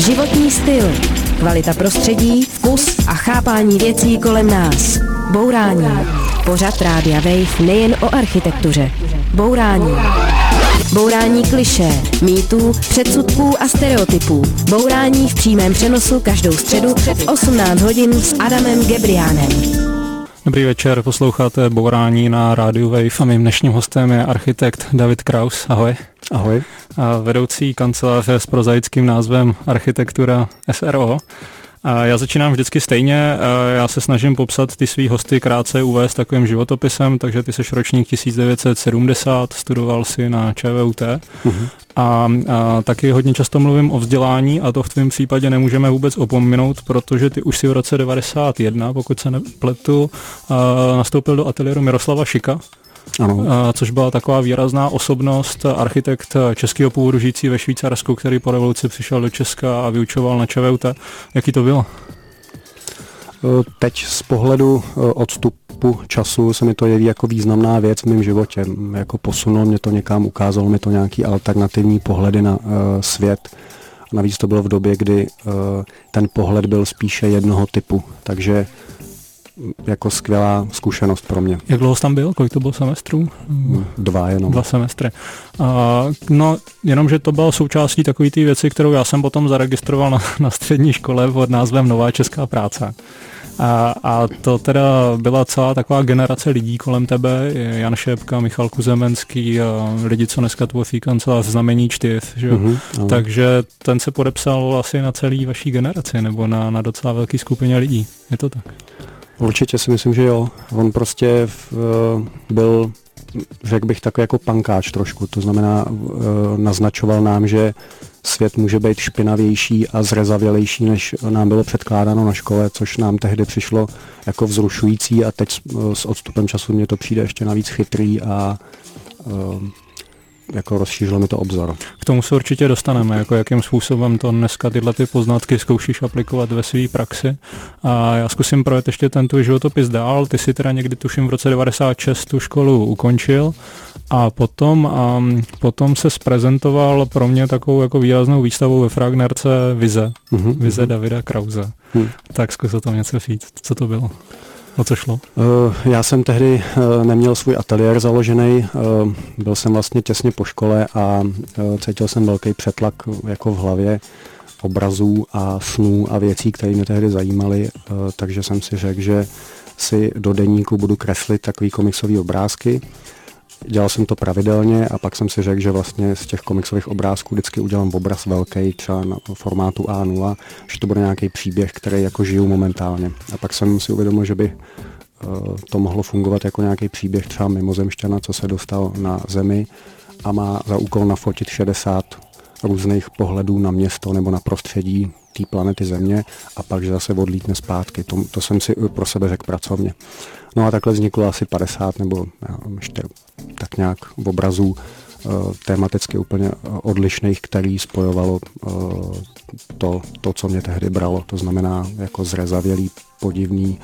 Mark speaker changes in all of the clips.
Speaker 1: Životní styl, kvalita prostředí, vkus a chápání věcí kolem nás. Bourání. Pořad Rádia Wave nejen o architektuře. Bourání. Bourání klišé, mýtů, předsudků a stereotypů. Bourání v přímém přenosu každou středu v 18 hodin s Adamem Gebriánem.
Speaker 2: Dobrý večer, posloucháte Bourání na rádiu Wave a mým dnešním hostem je architekt David Kraus. Ahoj.
Speaker 3: Ahoj.
Speaker 2: A vedoucí kanceláře s prozaickým názvem Architektura SRO. A já začínám vždycky stejně, já se snažím popsat ty svý hosty krátce uvést takovým životopisem, takže ty seš ročník 1970, studoval si na ČVUT a taky hodně často mluvím o vzdělání a to v tvém případě nemůžeme vůbec opominout, protože ty už si v roce 91, pokud se nepletu, nastoupil do ateliéru Miroslava Šika.
Speaker 3: Ano.
Speaker 2: Což byla taková výrazná osobnost, architekt českého původu žijící ve Švýcarsku, který po revoluci přišel do Česka a vyučoval na ČVUT. Jaký to bylo?
Speaker 3: Teď z pohledu odstupu času se mi to jeví jako významná věc v mém životě. Jako posunul mě to někam, ukázalo mi to nějaký alternativní pohledy na svět. Navíc to bylo v době, kdy ten pohled byl spíše jednoho typu, takže jako skvělá zkušenost pro mě.
Speaker 2: Jak dlouho jsi tam byl? Kolik to bylo semestrů?
Speaker 3: 2 jenom.
Speaker 2: 2 semestry. No, jenomže to byla součástí takové té věci, kterou já jsem potom zaregistroval na střední škole pod názvem Nová česká práce. A to teda byla celá taková generace lidí kolem tebe, Jan Šépka, Michal Kuzemenský, lidi, co dneska tvoří kancelář Znamení 4, že? Takže ten se podepsal asi na celý vaší generaci, nebo na docela velké skupině lidí. Je to tak?
Speaker 3: Určitě si myslím, že jo. On prostě byl, řekl bych, takový jako pankáč trošku. To znamená, naznačoval nám, že svět může být špinavější a zrezavělejší, než nám bylo předkládáno na škole, což nám tehdy přišlo jako vzrušující a teď s odstupem času mně to přijde ještě navíc chytrý a jako rozšířilo mi to obzor.
Speaker 2: K tomu se určitě dostaneme, jako jakým způsobem to dneska tyhle ty poznatky zkoušíš aplikovat ve své praxi. A já zkusím projet ještě ten tvůj životopis dál. Ty si teda někdy tuším v roce 96 tu školu ukončil a potom se zprezentoval pro mě takovou jako výraznou výstavou ve Fragnerce Vize. Vize Davida Krause. Tak zkus o tom něco říct. Co to bylo? O co šlo?
Speaker 3: Já jsem tehdy neměl svůj ateliér založený, byl jsem vlastně těsně po škole a cítil jsem velký přetlak jako v hlavě obrazů a snů a věcí, které mě tehdy zajímaly, takže jsem si řekl, že si do deníku budu kreslit takový komiksový obrázky. Dělal jsem to pravidelně a pak jsem si řekl, že vlastně z těch komiksových obrázků vždycky udělám obraz velký, třeba na formátu A0, že to bude nějaký příběh, který jako žiju momentálně. A pak jsem si uvědomil, že by to mohlo fungovat jako nějaký příběh třeba mimozemšťana, co se dostal na Zemi a má za úkol nafotit 60 různých pohledů na město nebo na prostředí té planety Země a pak že zase odlítne zpátky. To jsem si pro sebe řekl pracovně. No a takhle vzniklo asi 50 nebo ještě tak nějak obrazů tematicky úplně odlišných, který spojovalo to, co mě tehdy bralo. To znamená jako zrezavělý, podivný,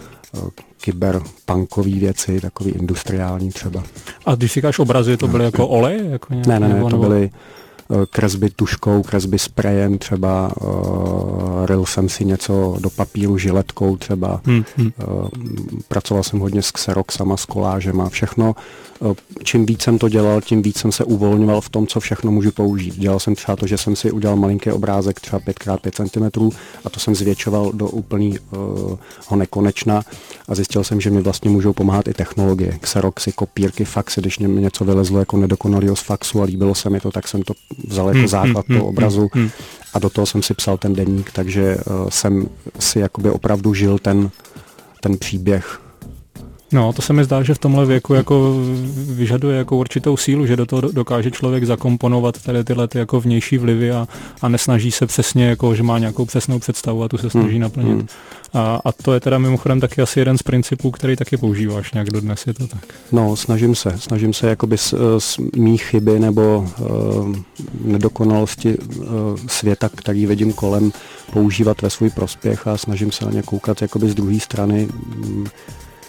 Speaker 3: kyberpunkový věci, takový industriální třeba.
Speaker 2: A když říkáš obrazy, to byly jako olej? Jako
Speaker 3: ne, to byly kresby tuškou, kresby sprejem, třeba ryl jsem si něco do papíru žiletkou třeba, pracoval jsem hodně s xeroxama, s kolážema, všechno. Čím víc jsem to dělal, tím víc jsem se uvolňoval v tom, co všechno můžu použít. Dělal jsem třeba to, že jsem si udělal malinký obrázek, třeba 5x5 cm a to jsem zvětšoval do úplného nekonečna a zjistil jsem, že mi vlastně můžou pomáhat i technologie. Xeroxy, kopírky, faxy, když mě něco vylezlo jako nedokonalýho z faxu a líbilo se mi to, tak jsem to vzal jako základ toho obrazu a do toho jsem si psal ten deník, takže jsem si jakoby opravdu žil ten příběh.
Speaker 2: No, to se mi zdá, že v tomhle věku jako vyžaduje jako určitou sílu, že do toho dokáže člověk zakomponovat tady tyhle ty jako vnější vlivy a nesnaží se přesně, jako, že má nějakou přesnou představu a tu se snaží naplnit. A to je teda mimochodem taky asi jeden z principů, který taky používáš nějak dodnes, je to tak?
Speaker 3: No, snažím se jakoby z mých chyby nebo nedokonalosti světa, který vidím kolem, používat ve svůj prospěch a snažím se na ně koukat jakoby z druhé strany.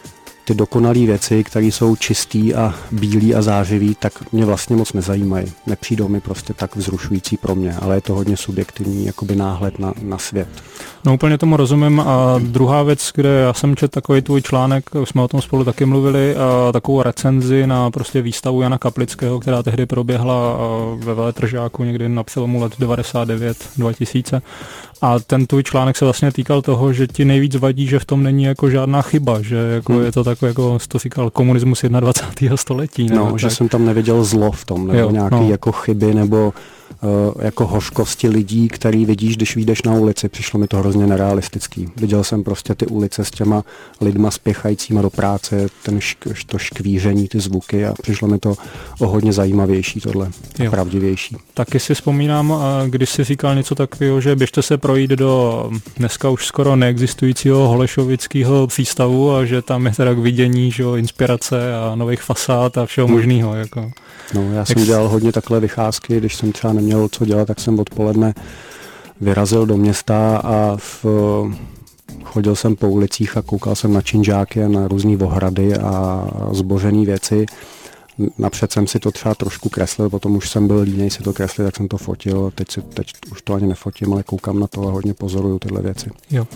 Speaker 3: ty dokonalé věci, které jsou čistý a bílý a zářivý, tak mě vlastně moc nezajímají. Nepřijdou mi prostě tak vzrušující pro mě, ale je to hodně subjektivní jakoby náhled na svět.
Speaker 2: No úplně tomu rozumím. A druhá věc, kde já jsem četl takový tvůj článek, už jsme o tom spolu taky mluvili, takovou recenzi na prostě výstavu Jana Kaplického, která tehdy proběhla ve Veletržáku někdy na přelomu let 99-2000. A ten tvůj článek se vlastně týkal toho, že ti nejvíc vadí, že v tom není jako žádná chyba, že jako je to takový, jako jsi to říkal, komunismus 21. století.
Speaker 3: No, že jsem tam neviděl zlo v tom, nebo nějaký jako chyby, nebo jako hořkosti lidí, který vidíš, když vyjdeš na ulici. Přišlo mi to hrozně nerealistický. Viděl jsem prostě ty ulice s těma lidma spěchajícíma do práce, to škvíření, ty zvuky a přišlo mi to o hodně zajímavější tohle, pravdivější.
Speaker 2: Taky si vzpomínám, když jsi říkal něco takového, že běžte se projít do dneska už skoro neexistujícího holešovického přístavu a že tam je teda k vidění, že inspirace a nových fasád a všeho možného. Jako.
Speaker 3: No, já jsem dělal hodně takhle vycházky, když jsem třeba neměl co dělat, tak jsem odpoledne vyrazil do města a chodil jsem po ulicích a koukal jsem na činžáky a na různý ohrady a zbořený věci. Napřed jsem si to třeba trošku kreslil, potom už jsem byl línej si to kreslit, tak jsem to fotil. Teď už to ani nefotím, ale koukám na to a hodně pozoruju tyhle věci. Jo.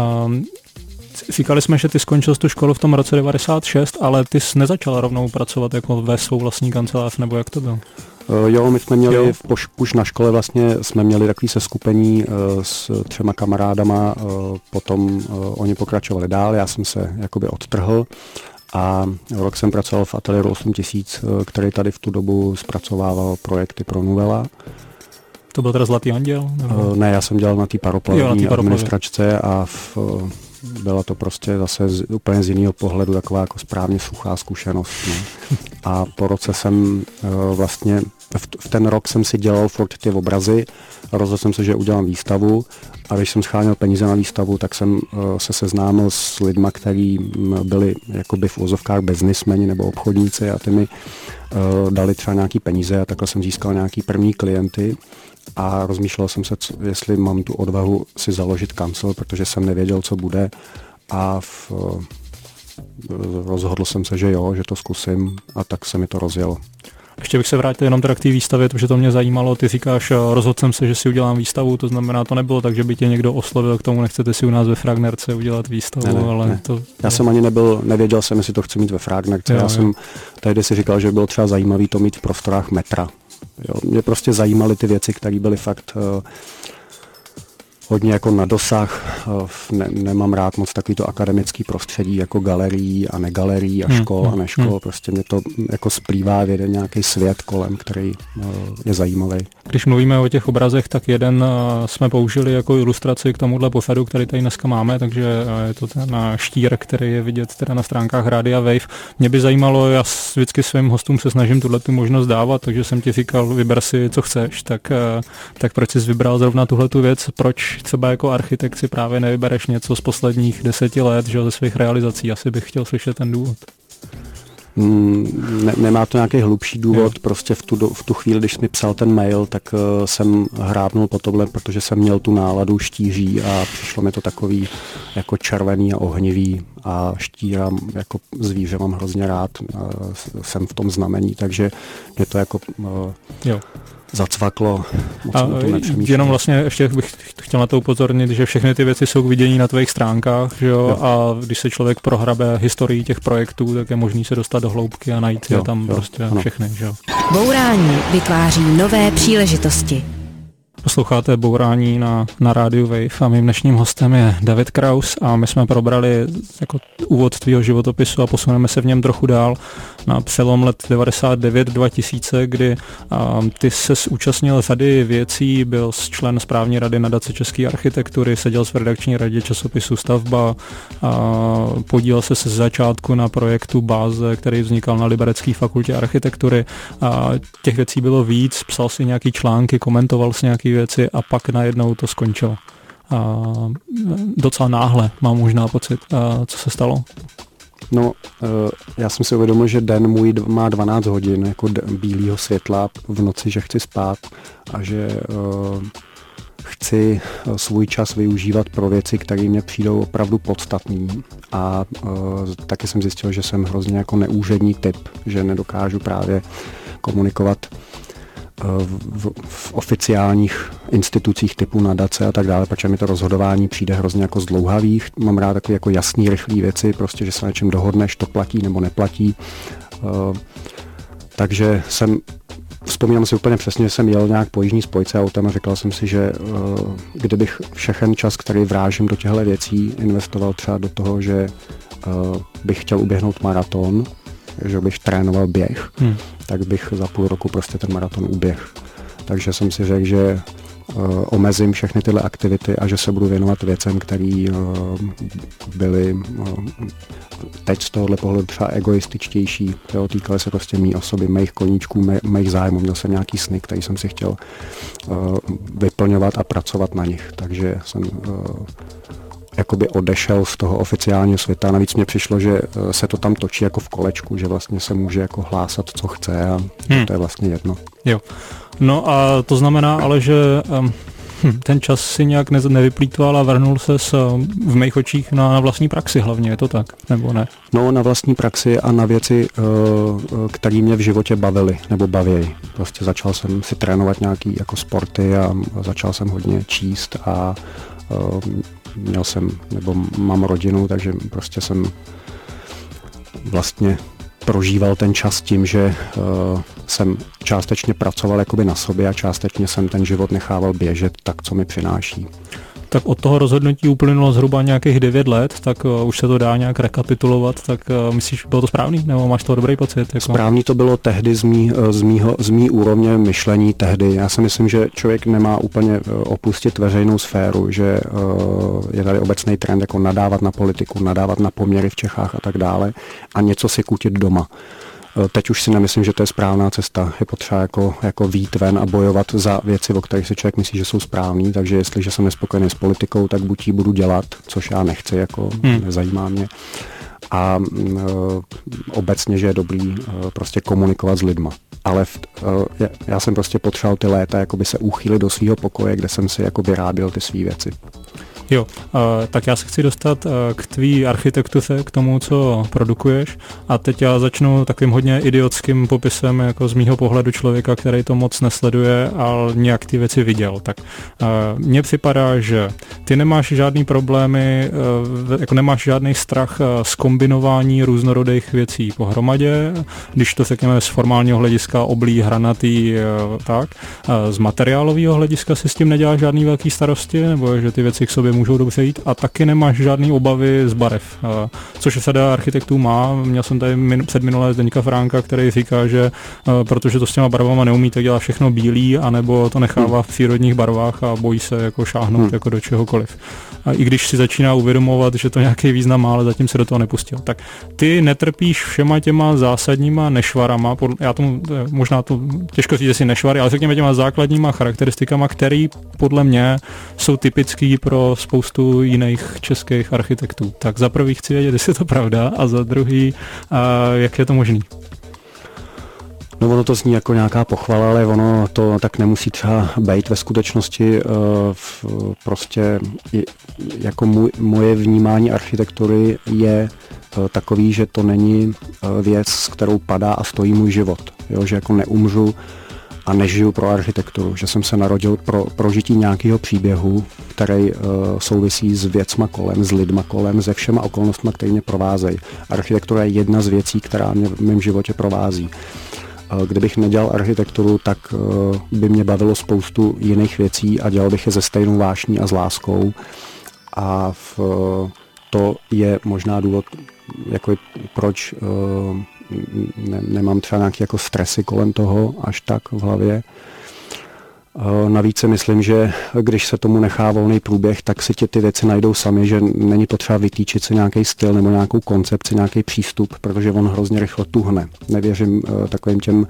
Speaker 2: Říkali jsme, že ty skončil tu školu v tom roce 96, ale ty jsi nezačal rovnou pracovat jako ve svou vlastní kancelář, nebo jak to bylo?
Speaker 3: Jo, my jsme měli už na škole vlastně jsme měli takový seskupení s 3 kamarádama, potom oni pokračovali dál, já jsem se jakoby odtrhl a rok jsem pracoval v ateliéru 8000, který tady v tu dobu zpracovával projekty pro Nuvela.
Speaker 2: To byl teda Zlatý anděl?
Speaker 3: Ne, já jsem dělal na té paroplavní administračce a byla to prostě zase úplně z jiného pohledu taková jako správně suchá zkušenost. No. A po roce jsem vlastně, v ten rok jsem si dělal furt ty obrazy a rozhodl jsem se, že udělám výstavu a když jsem scháněl peníze na výstavu, tak jsem se seznámil s lidma, kteří byli jakoby v uvozovkách biznismeni nebo obchodníci a ty mi dali třeba nějaký peníze a takhle jsem získal nějaký první klienty. A rozmýšlel jsem se, jestli mám tu odvahu si založit kancel, protože jsem nevěděl, co bude a rozhodl jsem se, že jo, že to zkusím a tak se mi to rozjelo.
Speaker 2: Ještě bych se vrátil jenom teda k té výstavě, protože to mě zajímalo. Ty říkáš, rozhodl jsem se, že si udělám výstavu, to znamená, to nebylo tak, že by tě někdo oslovil k tomu, nechcete si u nás ve Fragnerce udělat výstavu,
Speaker 3: ne,
Speaker 2: ale
Speaker 3: ne.
Speaker 2: To...
Speaker 3: Já jsem ani nevěděl jsem, jestli to chci mít ve Fragnerce. Já jsem tady si říkal, že bylo třeba zajímavý to mít v prostorách metra. Jo, mě prostě zajímaly ty věci, které byly fakt hodně jako na dosah. Nemám rád moc takovýto akademický prostředí jako galerií a negalerií a škol a neškol. Prostě mě to jako splývá v jeden nějaký svět kolem, který je zajímavý.
Speaker 2: Když mluvíme o těch obrazech, tak jeden jsme použili jako ilustraci k tomuhle pořadu, který tady dneska máme, takže je to ten štír, který je vidět teda na stránkách Rádia Wave. Mě by zajímalo, já vždycky svým hostům se snažím tu možnost dávat, takže jsem ti říkal, vyber si, co chceš, tak proč jsi vybral zrovna tuhletu věc, proč třeba jako architekt si právě nevybereš něco z posledních 10 let, že ze svých realizací, asi bych chtěl slyšet ten důvod.
Speaker 3: Nemá to nějaký hlubší důvod, prostě v tu chvíli, když mi psal ten mail, tak jsem hrábnul po tohle, protože jsem měl tu náladu štíří a přišlo mi to takový jako červený a ohnivý a štíra jako zvíře mám hrozně rád, jsem v tom znamení, takže mě to jako zacvaklo.
Speaker 2: Jenom vlastně ještě bych chtěl na to upozornit, že všechny ty věci jsou k vidění na tvých stránkách, že jo? A když se člověk prohrabe historii těch projektů, tak je možný se dostat do hloubky a najít je tam prostě všechny. Že jo?
Speaker 1: Bourání vytváří nové příležitosti.
Speaker 2: Posloucháte Bourání na rádiu Wave a mým dnešním hostem je David Kraus a my jsme probrali jako úvod tvýho životopisu a posuneme se v něm trochu dál na přelom let 99-2000, kdy ty ses účastnil řady věcí, byl člen správní rady nadace české architektury, seděl v redakční radě časopisu Stavba, podílel se z začátku na projektu Báze, který vznikal na Liberecké fakultě architektury. Těch věcí bylo víc, psal si nějaký články, komentoval si nějaký věci a pak najednou to skončilo. Docela náhle, mám možná pocit. Co se stalo?
Speaker 3: No, já jsem si uvědomil, že den můj má 12 hodin jako bílého světla v noci, že chci spát a že chci svůj čas využívat pro věci, které mě přijdou opravdu podstatné. A taky jsem zjistil, že jsem hrozně jako neúřední typ, že nedokážu právě komunikovat v oficiálních institucích typu nadace a tak dále, protože mi to rozhodování přijde hrozně jako zdlouhavý. Mám rád takové jako jasný, rychlé věci, prostě, že se na čem dohodneš, to platí nebo neplatí. Takže vzpomínám si úplně přesně, že jsem jel nějak po jižní spojce autem a říkal jsem si, že kdybych všechen čas, který vrážím do těchto věcí, investoval třeba do toho, že bych chtěl uběhnout maraton, že bych trénoval běh, tak bych za půl roku prostě ten maraton uběh. Takže jsem si řekl, že omezím všechny tyhle aktivity a že se budu věnovat věcem, které byly teď z tohohle pohledu třeba egoističtější. Týkaly se prostě mý osoby, mých koníčků, mých zájmů. Měl jsem nějaký sny, který jsem si chtěl vyplňovat a pracovat na nich. Takže jsem jakoby odešel z toho oficiálního světa. Navíc mě přišlo, že se to tam točí jako v kolečku, že vlastně se může jako hlásat, co chce a to je vlastně jedno.
Speaker 2: Jo. No a to znamená ale, že ten čas si nějak nevyplýtval a vrhnul se v mých očích na vlastní praxi hlavně, je to tak, nebo ne?
Speaker 3: No, na vlastní praxi a na věci, které mě v životě bavily nebo baví. Prostě začal jsem si trénovat nějaký jako sporty a začal jsem hodně číst a měl jsem, nebo mám rodinu, takže prostě jsem vlastně prožíval ten čas tím, že jsem částečně pracoval jakoby na sobě a částečně jsem ten život nechával běžet tak, co mi přináší.
Speaker 2: Tak od toho rozhodnutí uplynulo zhruba nějakých 9 let, tak už se to dá nějak rekapitulovat, tak myslíš, bylo to správný, nebo máš toho dobrý pocit? Jako?
Speaker 3: Správný to bylo tehdy z mý úrovně myšlení tehdy. Já si myslím, že člověk nemá úplně opustit veřejnou sféru, že je tady obecný trend jako nadávat na politiku, nadávat na poměry v Čechách a tak dále a něco si kutit doma. Teď už si nemyslím, že to je správná cesta. Je potřeba jako vyjít ven a bojovat za věci, o kterých si člověk myslí, že jsou správný, takže jestliže jsem nespokojený s politikou, tak buď ji budu dělat, což já nechci, jako nezajímá mě. A obecně, že je dobrý prostě komunikovat s lidma. Ale já jsem prostě potřeboval ty léta jakoby se uchýlit do svého pokoje, kde jsem si jako vyráběl ty svý věci.
Speaker 2: Jo, tak já se chci dostat k tvý architektuře, k tomu, co produkuješ a teď já začnu takovým hodně idiotským popisem jako z mýho pohledu člověka, který to moc nesleduje, ale nějak ty věci viděl. Tak mně připadá, že ty nemáš žádný problémy, jako nemáš žádný strach z kombinování různorodých věcí pohromadě, když to řekněme z formálního hlediska oblí, hranatý, tak. Z materiálového hlediska si s tím neděláš žádný velký starosti, nebo že ty věci k sobě můžou dobře jít a taky nemáš žádný obavy z barev, což sada architektů má. Měl jsem tady předminulé Zdeňka Fránka, který říká, že protože to s těma barvama neumí, tak dělá všechno bílý, anebo to nechává v přírodních barvách a bojí se jako šáhnout jako do čehokoliv. A i když si začíná uvědomovat, že to nějaký význam má, ale zatím se do toho nepustil. Tak ty netrpíš všema těma zásadníma nešvarama, já tomu možná to těžko říct, jestli nešvary, ale řekněme těma základníma charakteristikama, které podle mě jsou typický pro spoustu jiných českých architektů. Tak za prvý chci vědět, jestli je to pravda, a za druhý, jak je to možný.
Speaker 3: No ono to zní jako nějaká pochvala, ale ono to tak nemusí třeba být ve skutečnosti. Prostě jako moje vnímání architektury je takový, že to není věc, s kterou padá a stojí můj život. Jo? Že jako neumřu a nežiju pro architekturu, že jsem se narodil pro prožití nějakého příběhu, který souvisí s věcma kolem, s lidma kolem, se všema okolnostmi, které mě provázejí. Architektura je jedna z věcí, která mě v mém životě provází. Kdybych nedělal architekturu, tak by mě bavilo spoustu jiných věcí a dělal bych je se stejnou vášní a s láskou. A to je možná důvod, jako proč nemám třeba nějaké jako stresy kolem toho až tak v hlavě. Navíc si myslím, že když se tomu nechá volný průběh, tak si ty věci najdou sami, že není potřeba vytýčit si nějaký styl nebo nějakou koncepci, nějaký přístup, protože on hrozně rychle tuhne. Nevěřím takovým těm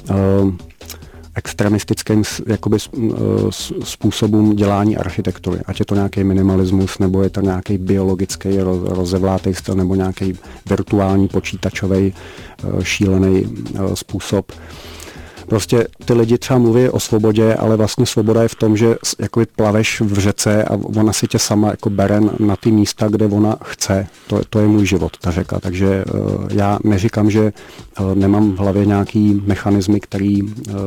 Speaker 3: extremistickým jakoby, způsobům dělání architektury. Ať je to nějaký minimalismus, nebo je to nějaký biologický rozevlátý styl, nebo nějaký virtuální počítačový šílený způsob. Prostě ty lidi třeba mluví o svobodě, ale vlastně svoboda je v tom, že jakoby plaveš v řece a ona si tě sama jako bere na ty místa, kde ona chce. To je můj život, ta řeka. Takže já neříkám, že nemám v hlavě nějaký mechanismy, který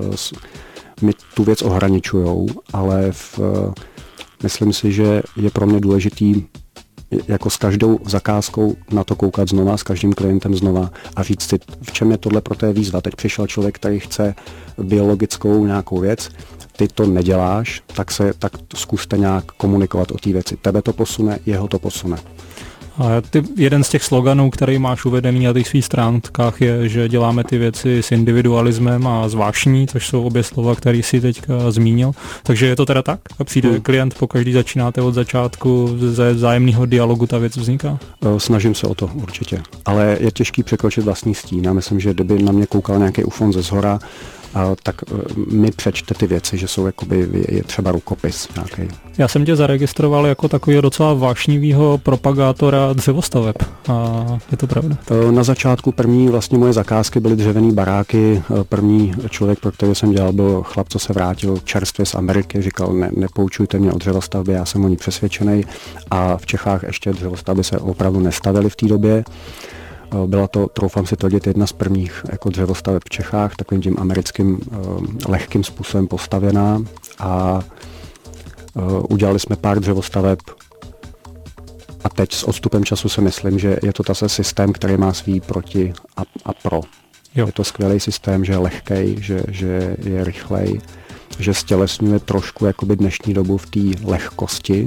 Speaker 3: mi tu věc ohraničujou, ale myslím si, že je pro mě důležitý jako s každou zakázkou na to koukat znova, s každým klientem znova a říct si, v čem je tohle pro té výzva. Teď přišel člověk, který chce biologickou nějakou věc, ty to neděláš, tak zkuste nějak komunikovat o té věci. Tebe to posune, jeho to posune.
Speaker 2: A jeden z těch sloganů, který máš uvedený na těch svých stránkách, je, že děláme ty věci s individualismem a s vášní, což jsou obě slova, které jsi teďka zmínil. Takže je to teda tak? A přijde klient, pokaždý začínáte od začátku, ze vzájemného dialogu ta věc vzniká?
Speaker 3: Snažím se o to určitě, ale je těžký překročit vlastní stín. Já myslím, že kdyby na mě koukal nějaký ufon ze zhora, tak mi přečte ty věci, že jsou jakoby, je třeba rukopis nějaký.
Speaker 2: Já jsem tě zaregistroval jako takového docela vášnivého propagátora dřevostaveb. A je to pravda?
Speaker 3: Na začátku první vlastně moje zakázky byly dřevěný baráky. První člověk, pro kterého jsem dělal, byl chlap, co se vrátil čerstvě z Ameriky. Říkal, nepoučujte mě o dřevostavbě, já jsem o ní přesvědčený. A v Čechách ještě dřevostavby se opravdu nestavily v té době. Byla to, troufám si tvrdit, jedna z prvních jako dřevostaveb v Čechách, takovým tím americkým lehkým způsobem postavěná a udělali jsme pár dřevostaveb a teď s odstupem času si myslím, že je to zase systém, který má svý proti a pro. Jo. Je to skvělý systém, že je lehkej, že je rychlej, že stělesňuje trošku jakoby dnešní dobu v té lehkosti.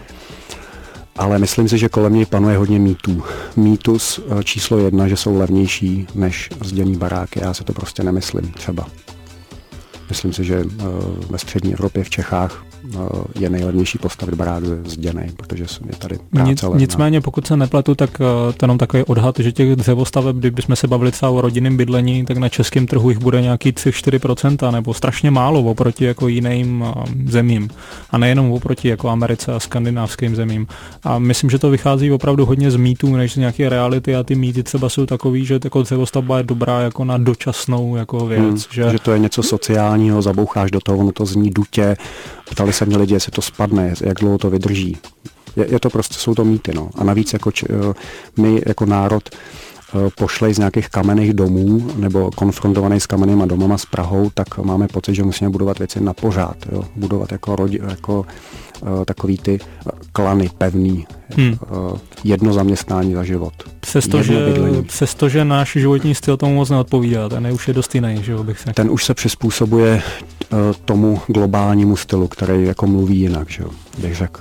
Speaker 3: Ale myslím si, že kolem něj panuje hodně mýtů. Mýtus číslo 1, že jsou levnější než zděný baráky. Já si to prostě nemyslím třeba. Myslím si, že ve střední Evropě, v Čechách je nejlevnější postavit barák zděnej, protože je tady práce levná.
Speaker 2: Nicméně, pokud se nepletu, tak to jenom takový odhad, že těch dřevostaveb, kdybychom se bavili třeba o rodinném bydlení, tak na českém trhu jich bude nějaký 3-4%, nebo strašně málo oproti jako jiným zemím. A nejenom oproti jako Americe a skandinávským zemím. A myslím, že to vychází opravdu hodně z mýtů, než z nějaké reality, a ty mýty třeba jsou takový, že jako dřevostavba je dobrá jako na dočasnou jako věc.
Speaker 3: Že to je něco sociálního, zaboucháš do toho, ono to zní dutě. Ptali se mě lidi, jestli to spadne, jak dlouho to vydrží. Je to prostě, jsou to mýty, no. A navíc jako my jako národ pošlej z nějakých kamenných domů nebo konfrontovaný s kamennýma domama s Prahou, tak máme pocit, že musíme budovat věci na pořád, jo. Budovat jako takový ty klany pevný, jedno zaměstnání za život.
Speaker 2: Přestože náš životní styl tomu moc neodpovídá, ten už je dost jiný, že bych řekl.
Speaker 3: Ten už se přizpůsobuje tomu globálnímu stylu, který jako mluví jinak, že bych řekl.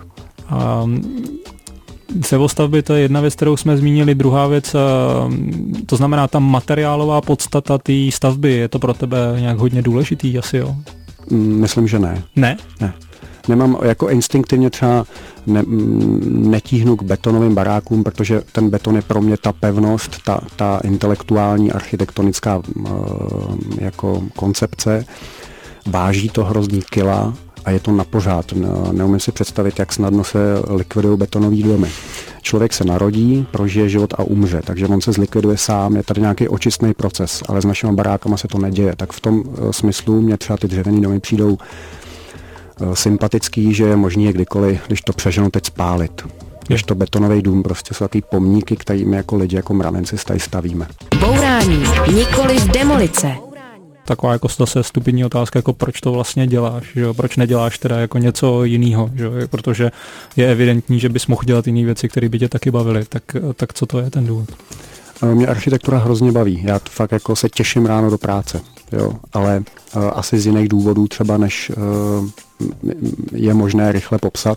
Speaker 2: Dřevostavby, to je jedna věc, kterou jsme zmínili. Druhá věc, to znamená ta materiálová podstata té stavby, je to pro tebe nějak hodně důležitý asi, jo?
Speaker 3: Myslím, že ne.
Speaker 2: Ne?
Speaker 3: Ne. Nemám, jako instinktivně třeba netíhnu k betonovým barákům, protože ten beton je pro mě ta pevnost, ta intelektuální architektonická jako koncepce. Váží to hrozný kila a je to na pořád. Neumím si představit, jak snadno se likvidují betonové domy. Člověk se narodí, prožije život a umře, takže on se zlikviduje sám, je tady nějaký očistný proces, ale s našimi barákama se to neděje. Tak v tom smyslu mě třeba ty dřevěné domy přijdou sympatický, že je možný je kdykoliv, když to přeženu, teď spálit. Když to betonový dům, prostě jsou takový pomníky, kterými jako lidi, jako mravenci tady stavíme.
Speaker 1: Bourání, nikoliv demolice.
Speaker 2: Taková jako zase stupidní otázka, jako proč to vlastně děláš, že jo? Proč neděláš teda jako něco jiného, že jo? Protože je evidentní, že bys mohl dělat jiné věci, které by tě taky bavily, tak co to je ten důvod?
Speaker 3: Mě architektura hrozně baví, já fakt jako se těším ráno do práce, jo? Ale asi z jiných důvodů třeba, než je možné rychle popsat.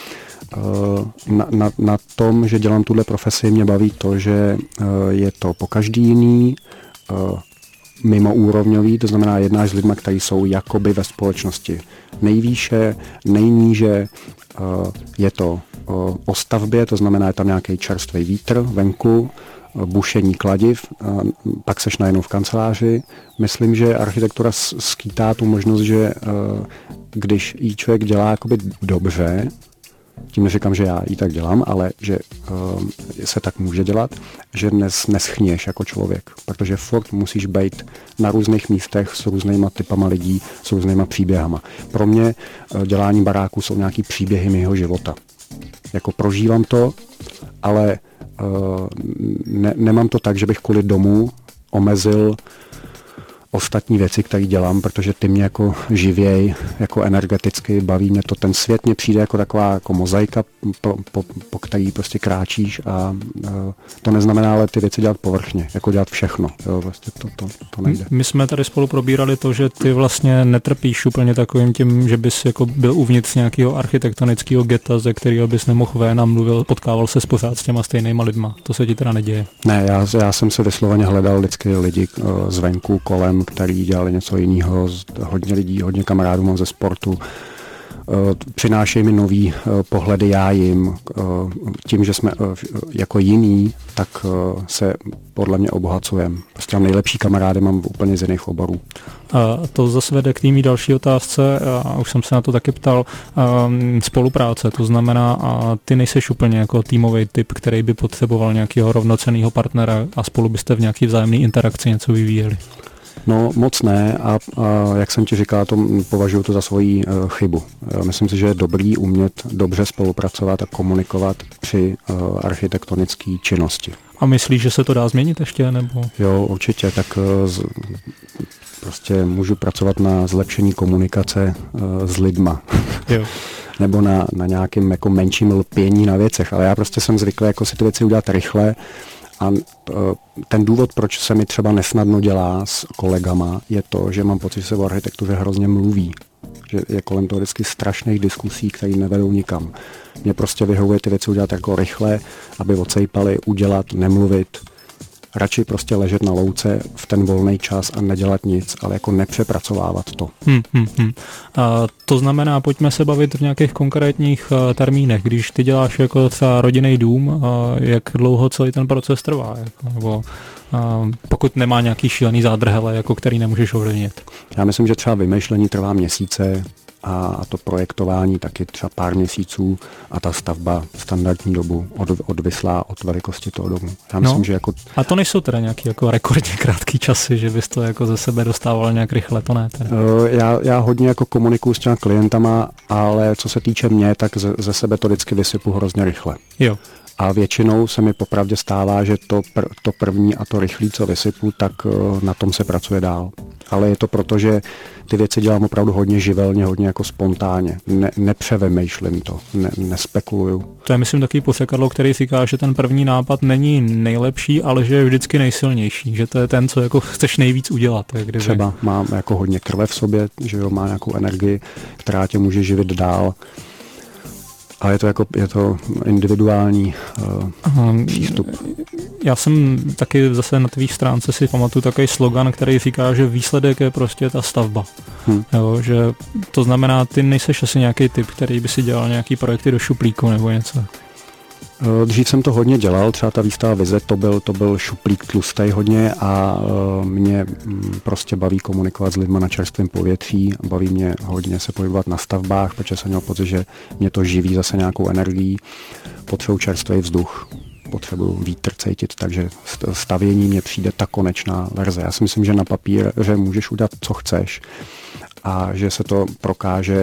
Speaker 3: Na tom, že dělám tuhle profesi, mě baví to, že je to po každý jiný, mimoúrovňový, to znamená jednáš s lidmi, kteří jsou jakoby ve společnosti nejvýše, nejníže, je to o stavbě, to znamená, je tam nějaký čerstvý vítr venku, bušení kladiv, pak seš najednou v kanceláři. Myslím, že architektura skýtá tu možnost, že když ji člověk dělá jakoby dobře, tím neříkám, že já ji tak dělám, ale že se tak může dělat, že neschněš jako člověk, protože furt musíš být na různých místech s různýma typama lidí, s různýma příběhama. Pro mě dělání baráků jsou nějaký příběhy mého života. Jako prožívám to, ale nemám to tak, že bych kvůli domů omezil ostatní věci, které dělám, protože ty mě jako živěj, jako energeticky baví mě to. Ten svět mě přijde jako taková jako mozaika, po který prostě kráčíš a to neznamená ale ty věci dělat povrchně, jako dělat všechno. Jo, vlastně to nejde.
Speaker 2: My jsme tady spolu probírali to, že ty vlastně netrpíš úplně takovým tím, že bys jako byl uvnitř nějakého architektonického geta, ze kterého bys nemohl ven a mluvil, potkával se pořád s těma stejnýma lidma. To se ti teda neděje.
Speaker 3: Ne, já jsem se vysloveně hledal vždycky lidi zvenku, kolem, který dělali něco jiného, hodně lidí, hodně kamarádů mám ze sportu. Přinášejí mi nový pohledy, já jim. Tím, že jsme jako jiný, tak se podle mě obohacujeme. Prostě nejlepší kamarády mám úplně z jiných oborů.
Speaker 2: A to zase vede k tými další otázce, a už jsem se na to taky ptal, spolupráce, to znamená, a ty nejseš úplně jako týmový typ, který by potřeboval nějakého rovnocenného partnera a spolu byste v nějaký vzájemné interakci něco vyvíjeli.
Speaker 3: No moc ne a jak jsem ti říkal, to považuji to za svoji chybu. Myslím si, že je dobrý umět dobře spolupracovat a komunikovat při architektonické činnosti.
Speaker 2: A myslíš, že se to dá změnit ještě? Nebo?
Speaker 3: Jo, určitě, tak prostě můžu pracovat na zlepšení komunikace s lidma.
Speaker 2: Jo.
Speaker 3: Nebo na nějakém jako menším lpění na věcech, ale já prostě jsem zvyklý jako si ty věci udělat rychle. A ten důvod, proč se mi třeba nesnadno dělá s kolegama, je to, že mám pocit, že se o architektuře hrozně mluví. Že je kolem toho vždycky strašných diskusí, které nevedou nikam. Mně prostě vyhovuje ty věci udělat jako rychle, aby odsejpali, udělat, nemluvit. Radši prostě ležet na louce v ten volný čas a nedělat nic, ale jako nepřepracovávat to.
Speaker 2: A to znamená, pojďme se bavit v nějakých konkrétních termínech. Když ty děláš jako třeba rodinný dům, jak dlouho celý ten proces trvá? Nebo pokud nemá nějaký šílený zádrhele, jako který nemůžeš ovlivnit?
Speaker 3: Já myslím, že třeba vymýšlení trvá měsíce a to projektování taky třeba pár měsíců a ta stavba standardní dobu odvislá od velikosti toho domu. Já myslím, že jako...
Speaker 2: A to nejsou teda nějaký jako rekordně krátký časy, že bys to jako ze sebe dostával nějak rychle, to ne? Teda.
Speaker 3: Já hodně jako komunikuju s těma klientama, ale co se týče mě, tak ze sebe to vždycky vysypu hrozně rychle.
Speaker 2: Jo.
Speaker 3: A většinou se mi popravdě stává, že to první a to rychlý, co vysypu, tak na tom se pracuje dál. Ale je to proto, že ty věci dělám opravdu hodně živelně, hodně jako spontánně. Nepřevymýšlím to, nespekuluju. To
Speaker 2: je myslím takový posekadlo, který říká, že ten první nápad není nejlepší, ale že je vždycky nejsilnější, že to je ten, co jako chceš nejvíc udělat.
Speaker 3: Třeba mám jako hodně krve v sobě, že jo, má nějakou energii, která tě může živit dál. A je to individuální přístup.
Speaker 2: Já jsem taky zase na tvý stránce si pamatuju takový slogan, který říká, že výsledek je prostě ta stavba. Jo, že to znamená, ty nejseš asi nějaký typ, který by si dělal nějaký projekty do šuplíku nebo něco.
Speaker 3: Dřív jsem to hodně dělal, třeba ta výstava Vize, to byl šuplík tlustej hodně a mě prostě baví komunikovat s lidmi na čerstvém povětří, baví mě hodně se pohybovat na stavbách, protože jsem měl pocit, že mě to živí zase nějakou energií, potřebuji čerstvý vzduch, potřebuji vítr cítit, takže stavění mně přijde ta konečná verze. Já si myslím, že na papíře můžeš udělat, co chceš a že se to prokáže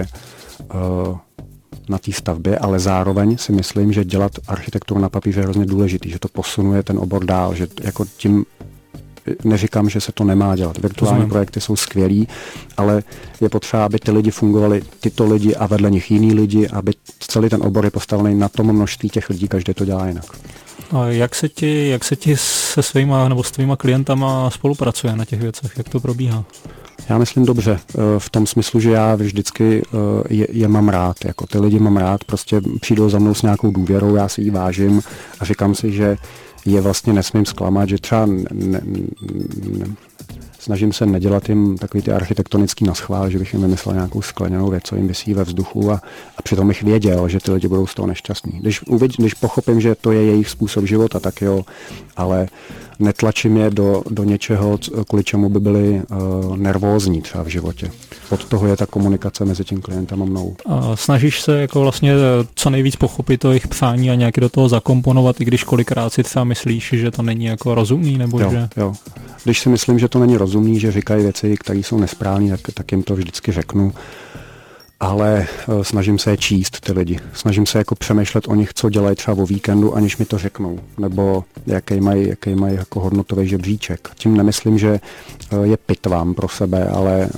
Speaker 3: na té stavbě, ale zároveň si myslím, že dělat architekturu na papíře je hrozně důležitý, že to posunuje ten obor dál, že jako tím neříkám, že se to nemá dělat. Virtuální projekty jsou skvělý, ale je potřeba, aby ty lidi fungovali, tyto lidi a vedle nich jiní lidi, aby celý ten obor je postavený na tom množství těch lidí, každý to dělá jinak.
Speaker 2: A jak se ti se svýma nebo s tvýma klientama spolupracuje na těch věcech? Jak to probíhá?
Speaker 3: Já myslím dobře, v tom smyslu, že já vždycky je mám rád, jako ty lidi mám rád, prostě přijdou za mnou s nějakou důvěrou, já si ji vážím a říkám si, že je vlastně nesmím zklamat, že třeba snažím se nedělat jim takový ty architektonický naschvál, že bych jim vymyslel nějakou skleněnou věc, co jim visí ve vzduchu a přitom bych věděl, že ty lidi budou z toho nešťastní. Když pochopím, že to je jejich způsob života, tak jo, ale netlačím je do něčeho, kvůli čemu by byli nervózní třeba v životě. Od toho je ta komunikace mezi tím klientem a mnou.
Speaker 2: A snažíš se jako vlastně co nejvíc pochopit to jejich přání a nějaký do toho zakomponovat, i když kolikrát si třeba myslíš, že to není jako rozumný, nebo
Speaker 3: jo,
Speaker 2: že...
Speaker 3: Jo. Když si myslím, že to není rozumný, že říkají věci, které jsou nesprávné, tak jim to vždycky řeknu. Ale snažím se je číst, ty lidi. Snažím se jako přemýšlet o nich, co dělají třeba o víkendu, aniž mi to řeknou. Nebo jaký mají jako hodnotový žebříček. Tím nemyslím, že je pitvám pro sebe, ale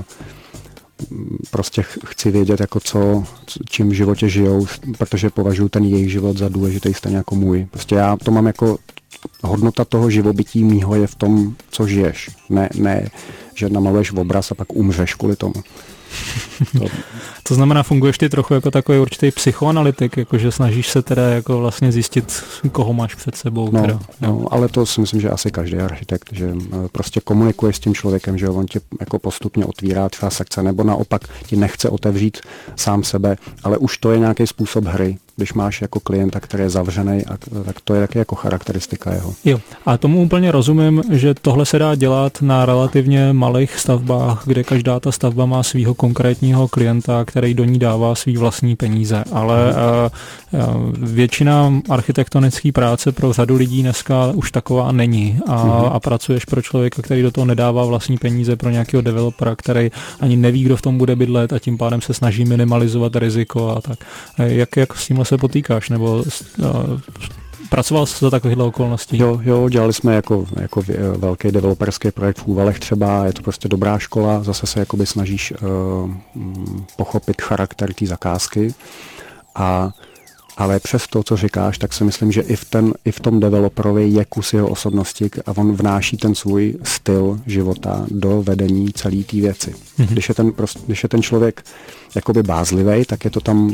Speaker 3: prostě chci vědět, jako čím v životě žijou, protože považuji ten jejich život za důležitý stejně jako můj. Prostě já to mám jako hodnota toho živobytí mýho je v tom, co žiješ. Ne, že namaluješ obraz a pak umřeš kvůli tomu.
Speaker 2: To znamená, funguješ ty trochu jako takový určitý psychoanalytik, jakože snažíš se teda jako vlastně zjistit, koho máš před sebou.
Speaker 3: No, ale to si myslím, že asi každý architekt, že prostě komunikuje s tím člověkem, že on ti jako postupně otvírá třeba srdce, nebo naopak ti nechce otevřít sám sebe, ale už to je nějaký způsob hry. Když máš jako klienta, který je zavřený, tak to je taky jako charakteristika jeho.
Speaker 2: Jo, a tomu úplně rozumím, že tohle se dá dělat na relativně malých stavbách, kde každá ta stavba má svýho konkrétního klienta, který do ní dává svý vlastní peníze, ale většina architektonické práce pro řadu lidí dneska už taková není a pracuješ pro člověka, který do toho nedává vlastní peníze, pro nějakého developera, který ani neví, kdo v tom bude bydlet a tím pádem se snaží minimalizovat riziko a tak. Jak s tímhle se potýkáš, nebo pracoval jsi za takovýchhle okolností?
Speaker 3: Jo, dělali jsme jako velký developerský projekt v Úvalech třeba, je to prostě dobrá škola, zase se jakoby snažíš pochopit charakter té zakázky, ale přes to, co říkáš, tak si myslím, že i v tom developerovi je kus jeho osobnosti a on vnáší ten svůj styl života do vedení celé té věci. Když je ten člověk jakoby bázlivej, tak je to tam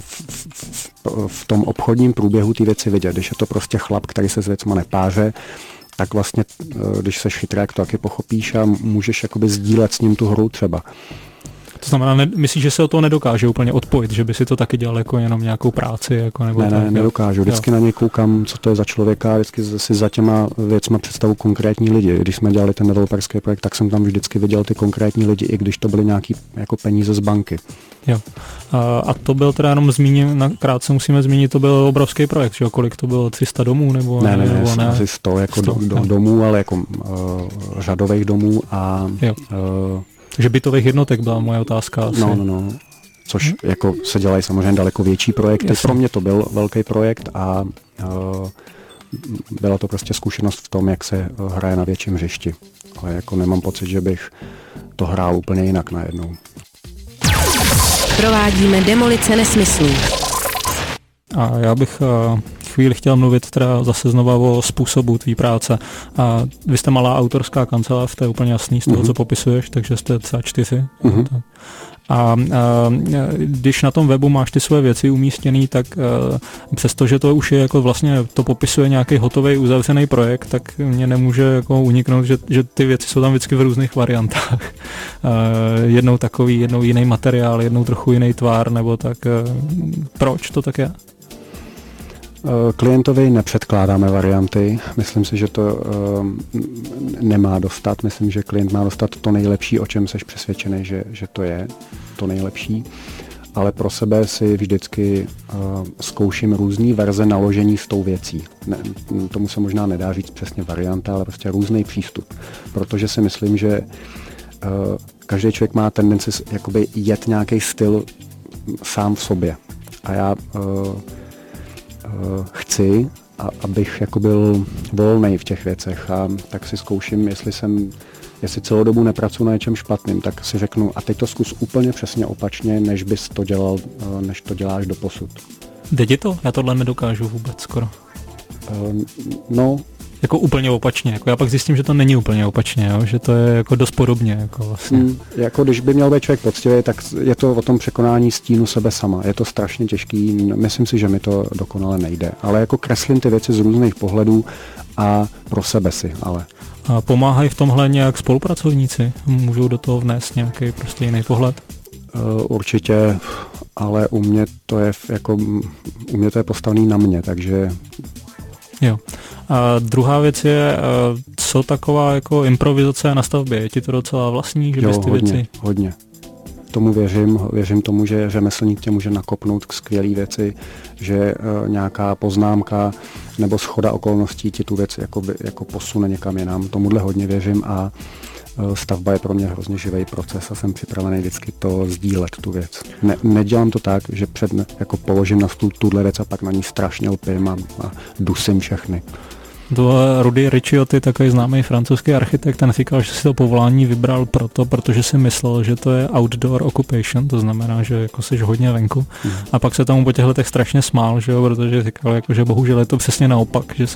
Speaker 3: v tom obchodním průběhu ty věci vidět. Když je to prostě chlap, který se s věcma nepáře, tak vlastně, když seš chytrý, jak to taky pochopíš a můžeš jakoby sdílet s ním tu hru třeba.
Speaker 2: To znamená, myslíš, že se o to nedokáže úplně odpojit, že by si to taky dělal jako jenom nějakou práci? Jako, nebo
Speaker 3: ne, nedokážu. Vždycky na něj koukám, co to je za člověka, vždycky si za těma věcma představu konkrétní lidi. Když jsme dělali ten developerský projekt, tak jsem tam vždycky viděl ty konkrétní lidi, i když to byly nějaký jako peníze z banky.
Speaker 2: Jo. A to byl teda jenom krátce musíme zmínit, to byl obrovský projekt, že? Kolik to bylo, 300 domů? Nebo
Speaker 3: ne, asi 100 jako 100, domů, ale jako řadových domů a...
Speaker 2: Takže bytových jednotek byla moje otázka. Asi.
Speaker 3: No. Což jako se dělají samozřejmě daleko větší projekty. Jasně. Pro mě to byl velký projekt a byla to prostě zkušenost v tom, jak se hraje na větším hřišti. Ale jako nemám pocit, že bych to hrál úplně jinak najednou.
Speaker 1: Provádíme demolice nesmyslů.
Speaker 2: A já bych chvíli chtěl mluvit teda zase znova o způsobu tvý práce. A vy jste malá autorská kancelář, to je úplně jasný z toho, co popisuješ, takže jste třeba 4. A když na tom webu máš ty své věci umístěný, tak přestože to už je jako vlastně to popisuje nějaký hotový uzavřený projekt, tak mě nemůže jako uniknout, že ty věci jsou tam vždycky v různých variantách. Jednou takový, jednou jiný materiál, jednou trochu jiný tvár, nebo tak. Proč to tak je?
Speaker 3: Klientovi nepředkládáme varianty. Myslím si, že to nemá dostat. Myslím, že klient má dostat to nejlepší, o čem seš přesvědčený, že to je to nejlepší. Ale pro sebe si vždycky zkouším různý verze naložení s tou věcí. Tomu se možná nedá říct přesně varianta, ale prostě různý přístup. Protože si myslím, že každý člověk má tendenci jakoby jet nějaký styl sám v sobě. A já chci, abych jako byl volnej v těch věcech a tak si zkouším, jestli celou dobu nepracuji na něčem špatným, tak si řeknu a teď to zkus úplně přesně opačně, než bys to dělal, než to děláš doposud.
Speaker 2: Jde ti to? Já tohle nedokážu vůbec skoro.
Speaker 3: No,
Speaker 2: jako úplně opačně. Jako já pak zjistím, že to není úplně opačně, jo? Že to je jako dost podobně. Jako vlastně.
Speaker 3: Jako když by měl být člověk poctivý, tak je to o tom překonání stínu sebe sama. Je to strašně těžký, myslím si, že mi to dokonale nejde. Ale jako kreslím ty věci z různých pohledů a pro sebe si, ale...
Speaker 2: A pomáhají v tomhle nějak spolupracovníci? Můžou do toho vnést nějaký prostě jiný pohled?
Speaker 3: Určitě, ale u mě to je postavený na mě, takže...
Speaker 2: Jo. A druhá věc je, co taková jako improvizace na stavbě? Je ti to docela vlastní, že bys ty věci...
Speaker 3: hodně. Tomu věřím tomu, že řemeslník tě může nakopnout k skvělé věci, že nějaká poznámka nebo shoda okolností ti tu věc jako posune někam jinam. Tomuhle hodně věřím a stavba je pro mě hrozně živý proces a jsem připravený vždycky to sdílet, tu věc. Nedělám to tak, že jako položím na stůl tuhle věc a pak na ní strašně lpím a dusím všechny.
Speaker 2: Rudy Ricciotti, takový známý francouzský architekt, ten říkal, že si to povolání vybral protože si myslel, že to je outdoor occupation, to znamená, že jako jsi hodně venku. A pak se tomu po těch letech strašně smál, že jo, protože říkal, jako, že bohužel je to přesně naopak, že jsi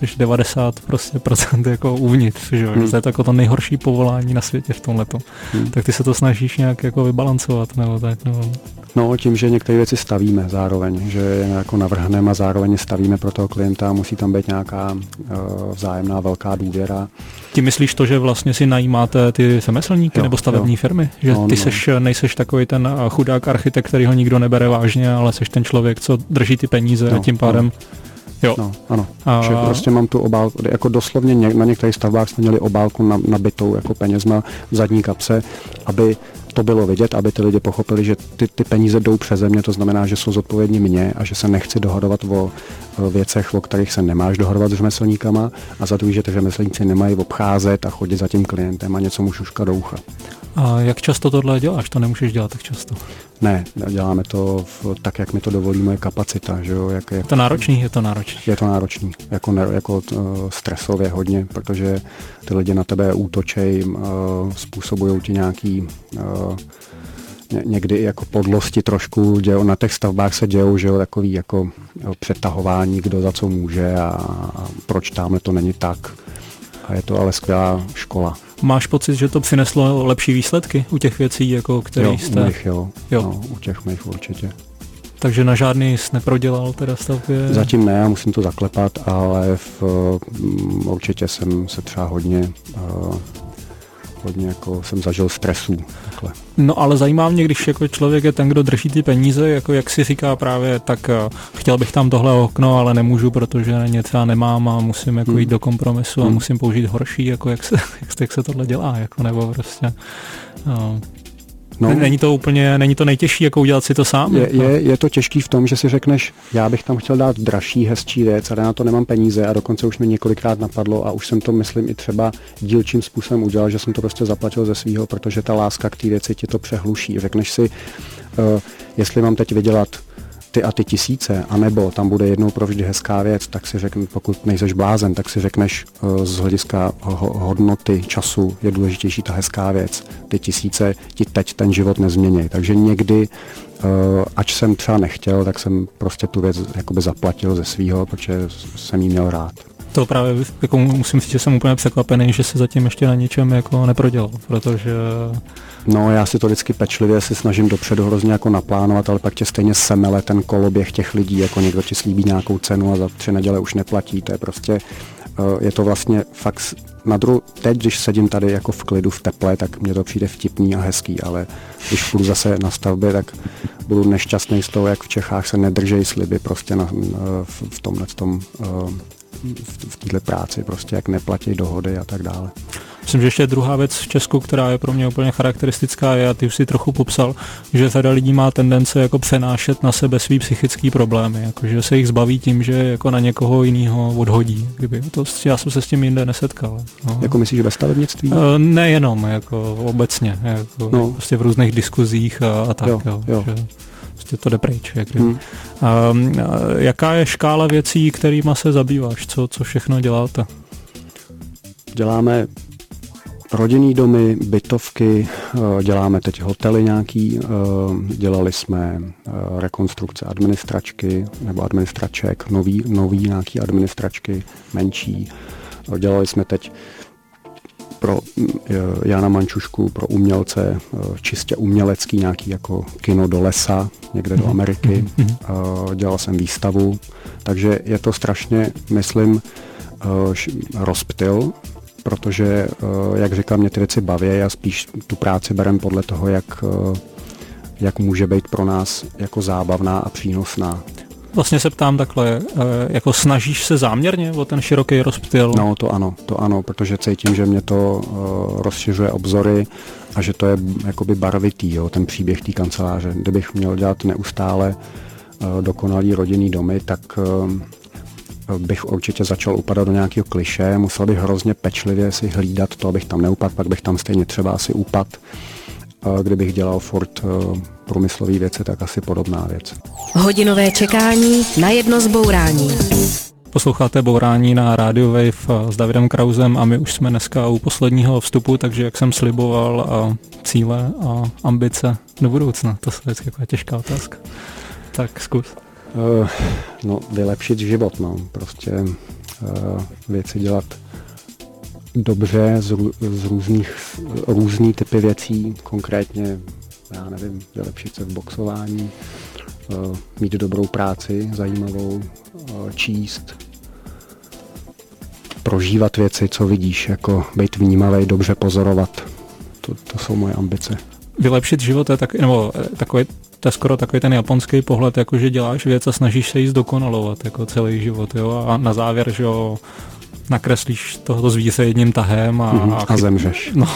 Speaker 2: 90% jako uvnitř, že jo, že to je jako to nejhorší povolání na světě v tomhletom. Tak ty se to snažíš nějak jako vybalancovat, nebo tak, nebo...
Speaker 3: No, tím, že některé věci stavíme zároveň, že je jako navrhneme a zároveň stavíme pro toho klienta, musí tam být nějaká vzájemná velká důvěra.
Speaker 2: Ty myslíš to, že vlastně si najímáte ty řemeslníky nebo stavební firmy? Že ty nejseš takový ten chudák architekt, který ho nikdo nebere vážně, ale seš ten člověk, co drží ty peníze a tím pádem... Jo.
Speaker 3: No, ano. Že prostě mám tu obálku, jako doslovně na některých stavbách jsme měli obálku nabitou jako penězma v zadní kapse, aby to bylo vidět, aby ty lidi pochopili, že ty peníze jdou přeze mě, to znamená, že jsou zodpovědní mě a že se nechci dohadovat o věcech, o kterých se nemáš dohadovat s řemeslníkama, a za druhé, že ty řemeslníci nemají obcházet a chodit za tím klientem a něco mu šuškat do ucha.
Speaker 2: A jak často tohle děláš? To nemůžeš dělat tak často.
Speaker 3: Ne, děláme to tak, jak mi to dovolí moje kapacita. Že jo?
Speaker 2: Je to náročný? Je to
Speaker 3: náročný. Jako stresově hodně, protože ty lidi na tebe útočej, způsobují ti nějaký někdy i jako podlosti trošku. Na těch stavbách se dějou, že jo, takový jako přetahování, kdo za co může a proč tamhle to není tak. A je to ale skvělá škola.
Speaker 2: Máš pocit, že to přineslo lepší výsledky u těch věcí, jako které jste?
Speaker 3: U nich jo. No, u těch mých určitě.
Speaker 2: Takže na žádný jsi neprodělal teda stavbě?
Speaker 3: Zatím ne, já musím to zaklepat, ale určitě jsem se třeba hodně jako jsem zažil stresů. Takhle.
Speaker 2: No ale zajímá mě, když jako člověk je ten, kdo drží ty peníze, jako jak si říká právě, tak chtěl bych tam tohle okno, ale nemůžu, protože třeba nemám a musím jako jít do kompromisu a musím použít horší, jako jak se tohle dělá, jako nebo prostě... No. Není to nejtěžší, jako udělat si to sám?
Speaker 3: Je to těžký v tom, že si řekneš, já bych tam chtěl dát dražší, hezčí věc, ale na to nemám peníze a dokonce už mi několikrát napadlo a už jsem to, myslím, i třeba dílčím způsobem udělal, že jsem to prostě zaplatil ze svýho, protože ta láska k té věci ti to přehluší. Řekneš si, jestli mám teď vydělat ty a ty tisíce, anebo tam bude jednou provždy hezká věc, tak si řekneš, pokud nejseš blázen, tak si řekneš z hlediska hodnoty času je důležitější ta hezká věc. Ty tisíce ti teď ten život nezmění. Takže někdy, ač jsem třeba nechtěl, tak jsem prostě tu věc jakoby zaplatil ze svýho, protože jsem jí měl rád.
Speaker 2: To právě jako musím říct, že jsem úplně překvapený, že se zatím ještě na ničem jako neprodělal, protože...
Speaker 3: No, já si to vždycky pečlivě si snažím dopředu hrozně jako naplánovat, ale pak tě stejně semele ten koloběh těch lidí, jako někdo ti slíbí nějakou cenu a za 3 neděle už neplatí, to je prostě, je to vlastně fakt, teď, když sedím tady jako v klidu, v teple, tak mně to přijde vtipný a hezký, ale když půjdu zase na stavbě, tak budu nešťastný z toho, jak v Čechách se nedržejí sliby prostě v této práci, prostě jak neplatí dohody a tak dále.
Speaker 2: Myslím, že ještě druhá věc v Česku, která je pro mě úplně charakteristická, je, a ty už si trochu popsal, že řada lidí má tendence jako přenášet na sebe svý psychický problémy, jakože se jich zbaví tím, že jako na někoho jiného odhodí. Já jsem se s tím jinde nesetkal. No.
Speaker 3: Jako myslíš ve stavebnictví?
Speaker 2: Nejenom, jako obecně, jako prostě v různých diskuzích a tak. Jo. Že to jde pryč. Jaká je škála věcí, kterýma se zabýváš? Co všechno děláte?
Speaker 3: Děláme rodinný domy, bytovky, děláme teď hotely nějaký, dělali jsme rekonstrukce administračky nebo administraček, nový nějaký administračky, menší. Dělali jsme teď pro Jana Mančušku, pro umělce, čistě umělecký nějaký jako kino do lesa, někde do Ameriky. Dělal jsem výstavu, takže je to strašně, myslím, rozptyl, protože, jak říkám, mě ty věci baví, já spíš tu práci berem podle toho, jak může být pro nás jako zábavná a přínosná.
Speaker 2: Vlastně se ptám takhle, jako snažíš se záměrně o ten široký rozptyl?
Speaker 3: No to ano, protože cítím, že mě to rozšiřuje obzory a že to je jakoby barvitý, jo, ten příběh té kanceláře. Kdybych měl dělat neustále dokonalý rodinný domy, tak bych určitě začal upadat do nějakého klišé, musel bych hrozně pečlivě si hlídat to, abych tam neupadl, pak bych tam stejně třeba asi upadl. Kdybych dělal furt průmyslové věci, tak asi podobná věc.
Speaker 1: Hodinové čekání na jedno zbourání.
Speaker 2: Posloucháte Bourání na Radio Wave s Davidem Krausem a my už jsme dneska u posledního vstupu, takže jak jsem sliboval, cíle a ambice do budoucna. To je vždycky taková těžká otázka. Tak zkus.
Speaker 3: Vylepšit život, prostě věci dělat dobře z různých typy věcí, konkrétně, já nevím, vylepšit se v boxování, mít dobrou práci, zajímavou, číst, prožívat věci, co vidíš, jako být vnímavý, dobře pozorovat. To jsou moje ambice.
Speaker 2: Vylepšit život je to je skoro takový ten japonský pohled, jako že děláš věc a snažíš se jí zdokonalovat jako celý život, jo, a na závěr, že jo, nakreslíš toho zvíře jedním tahem
Speaker 3: a zemřeš.
Speaker 2: No.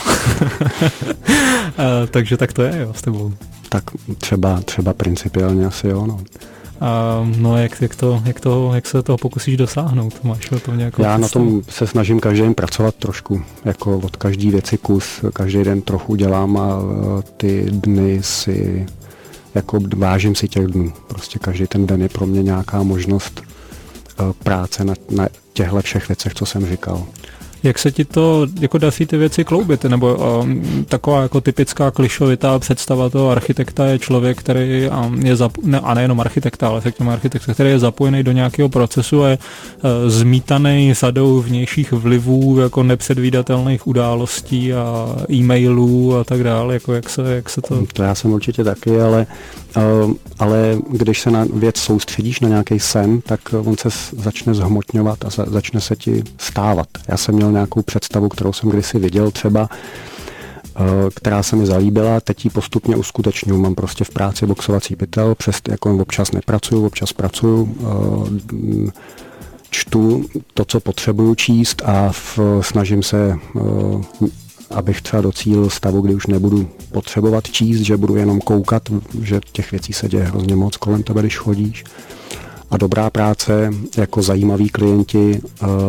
Speaker 2: Takže tak to je, jo, s tebou.
Speaker 3: Tak třeba principiálně asi jo, no.
Speaker 2: No jak se toho pokusíš dosáhnout? Máš o tom nějakou
Speaker 3: Já
Speaker 2: představu?
Speaker 3: na tom se snažím každý den pracovat trošku, jako od každý věci kus, každý den trochu dělám a ty dny si, jako vážím si těch dnů. Prostě každý ten den je pro mě nějaká možnost práce na těchto všech věcech, co jsem říkal.
Speaker 2: Jak se ti to jako daří ty věci kloubit? Nebo taková jako typická klišovitá představa toho architekta je člověk, který je a nejenom architekta, ale řekněme architekta, který je zapojený do nějakého procesu a je zmítaný sadou vnějších vlivů, jako nepředvídatelných událostí a e-mailů a tak dále. Jako jak se to...
Speaker 3: To já jsem určitě taky, ale když se na věc soustředíš na nějaký sen, tak on se začne zhmotňovat a začne se ti stávat. Já jsem měl nějakou představu, kterou jsem kdysi viděl třeba, která se mi zalíbila, teď ji postupně uskutečňuji. Mám prostě v práci boxovací pytel, jako občas nepracuju, občas pracuju, čtu to, co potřebuju číst a snažím se, abych třeba docílil stavu, kdy už nebudu potřebovat číst, že budu jenom koukat, že těch věcí se děje hrozně moc kolem tebe, když chodíš. A dobrá práce, jako zajímaví klienti,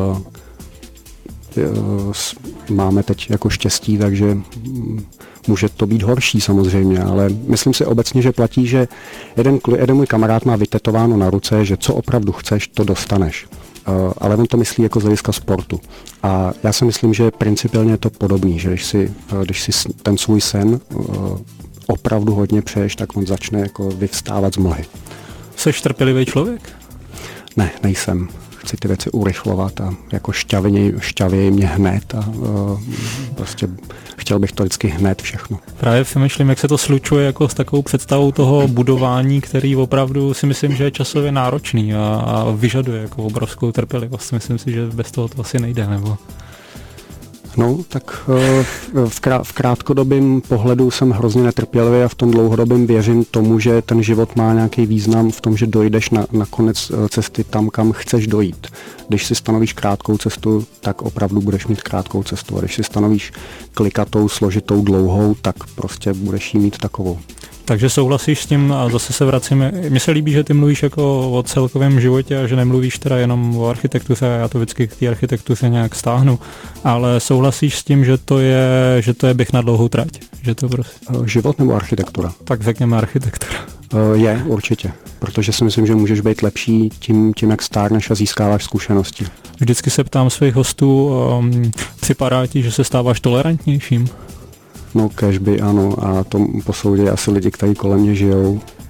Speaker 3: máme teď jako štěstí, takže může to být horší samozřejmě, ale myslím si obecně, že platí, že jeden můj kamarád má vytetováno na ruce, že co opravdu chceš, to dostaneš. Ale on to myslí jako z hlediska sportu. A já si myslím, že principiálně je to podobný, že když si ten svůj sen opravdu hodně přeješ, tak on začne jako vyvstávat z mlhy.
Speaker 2: Jseš trpělivý člověk?
Speaker 3: Ne, nejsem. Chci ty věci urychlovat a jako šťavěj mě hned a prostě chtěl bych to vždycky hned všechno.
Speaker 2: Právě přemýšlím, jak se to slučuje jako s takovou představou toho budování, který opravdu si myslím, že je časově náročný a vyžaduje jako obrovskou trpělivost. Myslím si, že bez toho to asi nejde, nebo...
Speaker 3: No, tak v krátkodobém pohledu jsem hrozně netrpělivý a v tom dlouhodobém věřím tomu, že ten život má nějaký význam v tom, že dojdeš na konec cesty tam, kam chceš dojít. Když si stanovíš krátkou cestu, tak opravdu budeš mít krátkou cestu. A když si stanovíš klikatou, složitou, dlouhou, tak prostě budeš jí mít takovou.
Speaker 2: Takže souhlasíš s tím a zase se vracíme. Mně se líbí, že ty mluvíš jako o celkovém životě a že nemluvíš teda jenom o architektuře, já to vždycky k té architektuře nějak stáhnu, ale souhlasíš s tím, že to je běh na dlouhou trať? Že to prostě...
Speaker 3: Život nebo architektura?
Speaker 2: Tak řekněme architektura.
Speaker 3: Je, určitě, protože si myslím, že můžeš být lepší tím jak stárneš a získáváš zkušenosti.
Speaker 2: Vždycky se ptám svých hostů, připadá ti, že se stáváš tolerantnějším?
Speaker 3: No, kežby ano, a to posoudí asi lidi, kteří kolem mě žijou.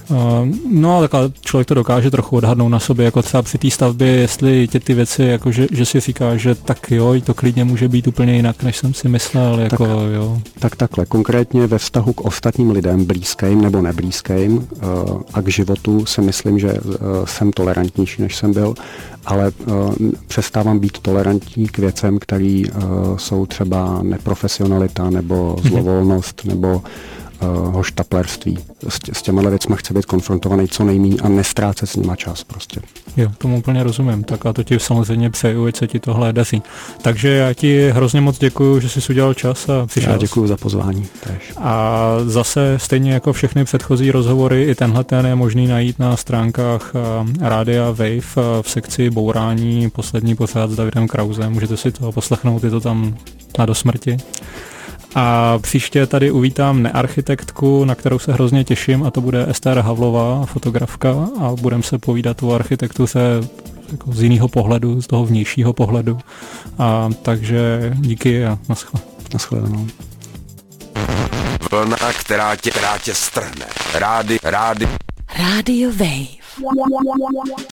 Speaker 2: No a tak člověk to dokáže trochu odhadnout na sobě, jako třeba při té stavbě, jestli tě ty věci, jako že si říkáš, že tak jo, to klidně může být úplně jinak, než jsem si myslel, jako jo.
Speaker 3: Tak takhle, konkrétně ve vztahu k ostatním lidem, blízkým nebo neblízkým a k životu si myslím, že jsem tolerantnější, než jsem byl, ale přestávám být tolerantní k věcem, které jsou třeba neprofesionalita nebo zlovolnost nebo hoštaplerství. S těma věcma chci být konfrontovaný co nejméně a nestrácet s nima čas prostě.
Speaker 2: Jo, tomu úplně rozumím, tak a to ti samozřejmě přeju, ať se ti tohle daří. Takže já ti hrozně moc děkuju, že jsi udělal čas a přišel.
Speaker 3: Já děkuju za pozvání. Tež.
Speaker 2: A zase stejně jako všechny předchozí rozhovory, i tenhle ten je možný najít na stránkách Rádia Wave v sekci Bourání, poslední pořád s Davidem Krausem. Můžete si to poslechnout, je to tam na dosmrti. A příště tady uvítám nearchitektku, na kterou se hrozně těším, a to bude Ester Havlová, fotografka, a budeme se povídat o architektuře jako z jiného pohledu, z toho vnějšího pohledu. A takže díky a
Speaker 3: Naschledanou.
Speaker 4: Vlna, která tě strhne. Rádio Wave.